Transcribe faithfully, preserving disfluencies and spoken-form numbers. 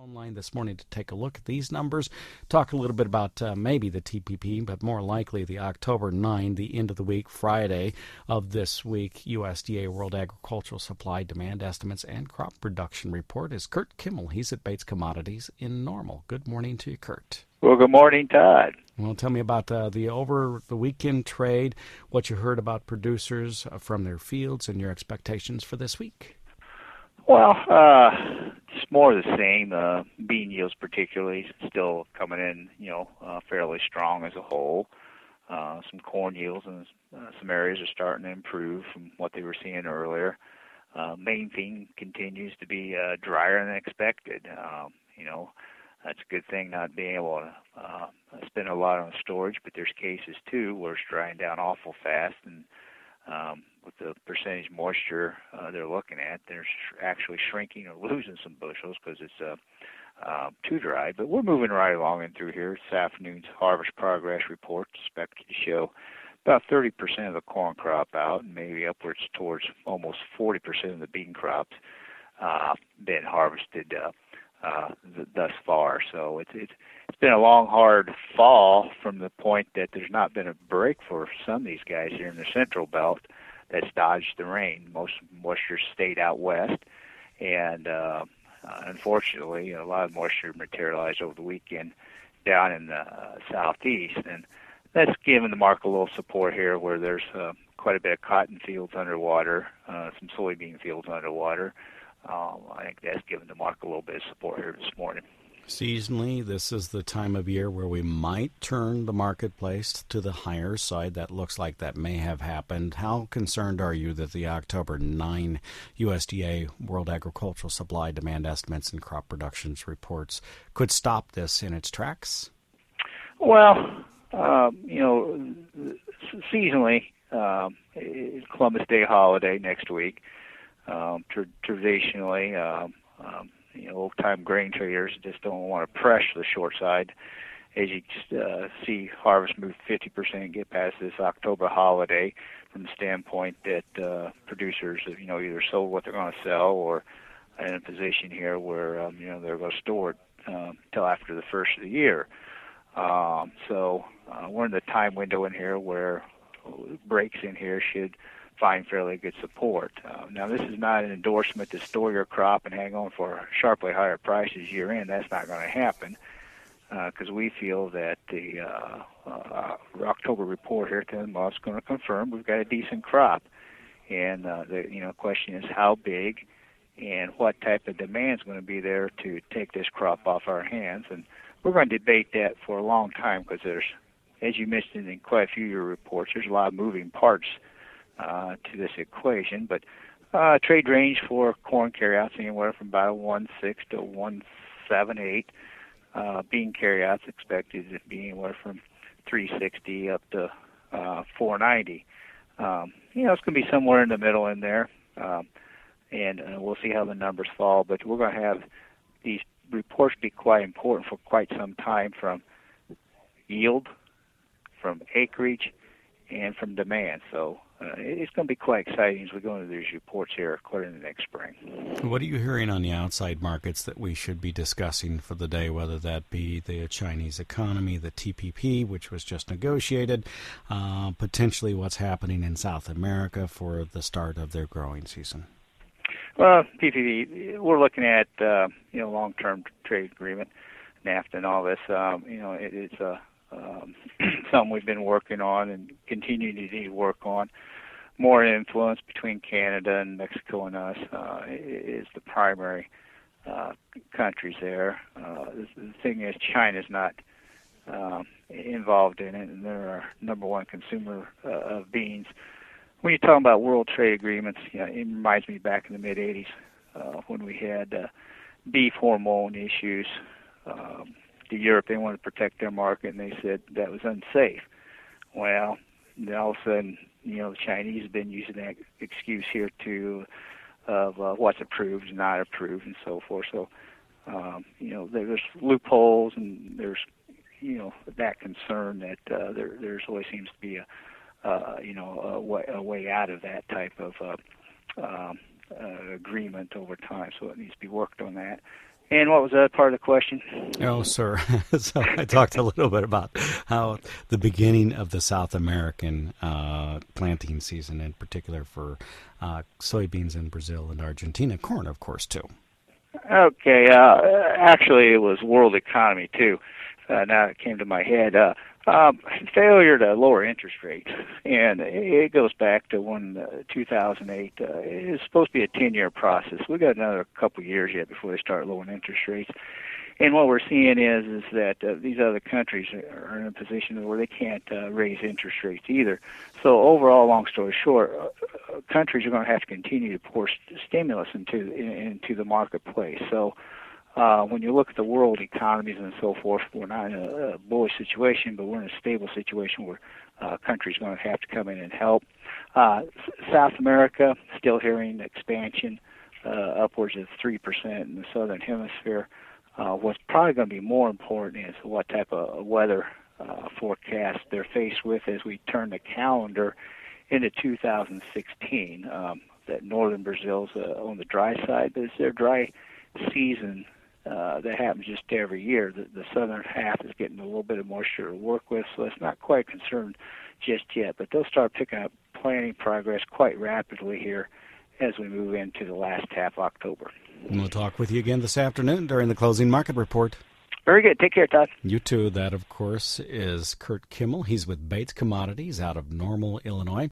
phone line this morning to take a look at these numbers, talk a little bit about uh, maybe the T P P, but more likely the October ninth, the end of the week, Friday of this week, U S D A World Agricultural Supply Demand Estimates and Crop Production Report is Kurt Kimmel. He's at Bates Commodities in Normal. Good morning to you, Kurt. Well, good morning, Todd. Well, tell me about uh, the over the weekend trade, what you heard about producers uh, from their fields, and your expectations for this week. Well, uh, it's more of the same. Uh, bean yields, particularly, still coming in, you know, uh, fairly strong as a whole. Uh, some corn yields in uh, some areas are starting to improve from what they were seeing earlier. Uh, main thing continues to be uh, drier than expected. Um, you know, that's a good thing not being able to uh, spend a lot on storage, but there's cases too where it's drying down awful fast, and um, with the percentage moisture uh, they're looking at, they're sh- actually shrinking or losing some bushels because it's uh, uh, too dry. But we're moving right along in through here. This afternoon's harvest progress report is expected to show about thirty percent of the corn crop out, and maybe upwards towards almost forty percent of the bean crops uh, been harvested uh, uh, th- thus far. So it's, it's it's been a long, hard fall from the point that there's not been a break for some of these guys here in the central belt that's dodged the rain. Most moisture stayed out west, and uh, uh, unfortunately, a lot of moisture materialized over the weekend down in the uh, southeast, and that's given the market a little support here where there's uh, quite a bit of cotton fields underwater, uh, some soybean fields underwater. Um, I think that's given the market a little bit of support here this morning. Seasonally, this is the time of year where we might turn the marketplace to the higher side. That looks like that may have happened. How concerned are you that the October ninth U S D A World Agricultural Supply Demand Estimates and Crop Productions reports could stop this in its tracks? Well, um, you know, seasonally, um, it's Columbus Day holiday next week. Um, tra- traditionally, um, um, you know, old-time grain traders just don't want to press the short side. As you just uh, see harvest move fifty percent, get past this October holiday, from the standpoint that uh, producers, have, you know, either sold what they're going to sell or in a position here where um, you know they're going to store it um, until after the first of the year. Um, so uh, we're in the time window in here where breaks in here should find fairly good support. Uh, now, this is not an endorsement to store your crop and hang on for sharply higher prices year in. That's not going to happen because uh, we feel that the uh, uh, October report here at the end of the month is going to confirm we've got a decent crop. And uh, the you know question is how big and what type of demand is going to be there to take this crop off our hands. And we're going to debate that for a long time because there's, as you mentioned in quite a few of your reports, there's a lot of moving parts Uh, to this equation, but uh, trade range for corn carryouts anywhere from about one six to one seven eight. Uh, bean carryouts expected to be anywhere from three sixty up to uh, four ninety. Um, you know, it's going to be somewhere in the middle in there, um, and uh, we'll see how the numbers fall. But we're going to have these reports be quite important for quite some time, from yield, from acreage, and from demand. So uh, it's going to be quite exciting as we go into these reports here according to next spring. What are you hearing on the outside markets that we should be discussing for the day, whether that be the Chinese economy, the T P P, which was just negotiated, uh, potentially what's happening in South America for the start of their growing season? Well, T P P, we're looking at, uh, you know, long-term trade agreement, NAFTA and all this. Um, you know, it, it's a Um, something we've been working on and continue to need to work on. More influence between Canada and Mexico and us uh, is the primary uh, countries there. Uh, the thing is, China's not um, involved in it, and they're our number one consumer uh, of beans. When you're talking about world trade agreements, you know, it reminds me back in the mid eighties uh, when we had uh, beef hormone issues. Um, To Europe, they wanted to protect their market, and they said that was unsafe. Well, then all of a sudden, you know, the Chinese have been using that excuse here too, of uh, what's approved and not approved, and so forth. So, um, you know, there's loopholes, and there's, you know, that concern that uh, there there's always seems to be a, uh, you know, a way, a way out of that type of uh, um, uh, agreement over time. So it needs to be worked on that. And what was that part of the question? Oh, sir. So I talked a little bit about how the beginning of the South American uh, planting season, in particular for uh, soybeans in Brazil and Argentina, corn, of course, too. Okay. Uh, actually, it was world economy, too. Uh, now it came to my head. Uh, um, failure to lower interest rates, and it goes back to when uh, two thousand eight. Uh, it's supposed to be a ten-year process. We got another couple of years yet before they start lowering interest rates. And what we're seeing is is that uh, these other countries are in a position where they can't uh, raise interest rates either. So overall, long story short, uh, countries are going to have to continue to pour st- stimulus into in, into the marketplace. So. Uh, when you look at the world economies and so forth, we're not in a, a bullish situation, but we're in a stable situation where uh, countries are going to have to come in and help. Uh, South America, still hearing expansion uh, upwards of three percent in the southern hemisphere. Uh, what's probably going to be more important is what type of weather uh, forecast they're faced with as we turn the calendar into two thousand sixteen. Um, that northern Brazil's uh, on the dry side, but it's their dry season Uh, that happens just every year. The, the southern half is getting a little bit of moisture to work with, so it's not quite concerned just yet. But they'll start picking up planting progress quite rapidly here as we move into the last half of October. And we'll talk with you again this afternoon during the closing market report. Very good. Take care, Todd. You too. That, of course, is Kurt Kimmel. He's with Bates Commodities out of Normal, Illinois.